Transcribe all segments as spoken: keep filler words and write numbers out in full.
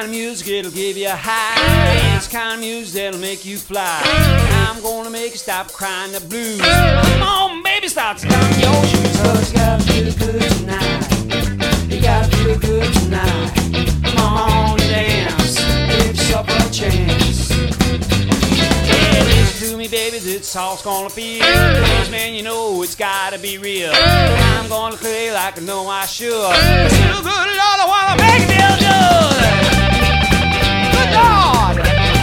kind of music, it'll give you a high. It's the kind of music that'll make you fly. I'm gonna make you stop crying the blues. Come on, baby, start to down your shoes. Cause you gotta feel good tonight. You gotta feel good tonight. Come on, dance, give yourself a chance. Yeah, listen to me, baby, this all's gonna feel. Cause, man, you know it's gotta be real. I'm gonna play like I know I should. Feel good, Lord, I wanna make it feel good. Good Lord.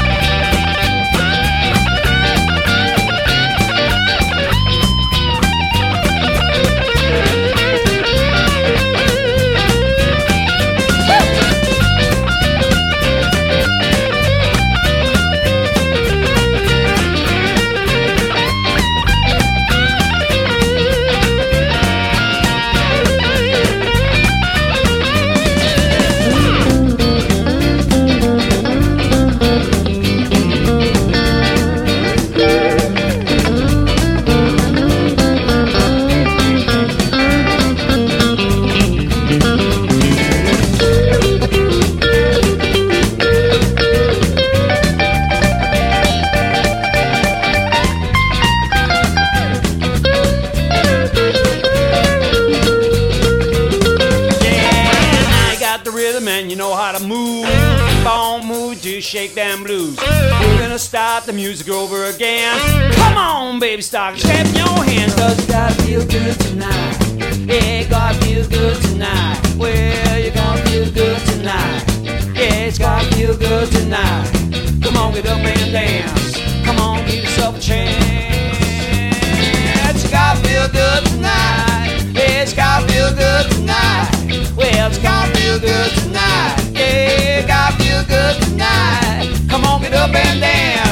And you know how to move. Keep on moving to shake them blues. We're gonna start the music over again. Come on, baby, start clapping your hands. Cause you gotta feel good tonight. Yeah, you gotta feel good tonight. Well, you gotta feel good tonight. Yeah, it's gotta feel good tonight. Come on, get up and dance. Come on, give yourself a chance. You gotta feel good tonight. Yeah, it's gotta feel good tonight. Well, it's gotta feel good tonight. Yeah, gotta feel good tonight. Come on, get up and dance.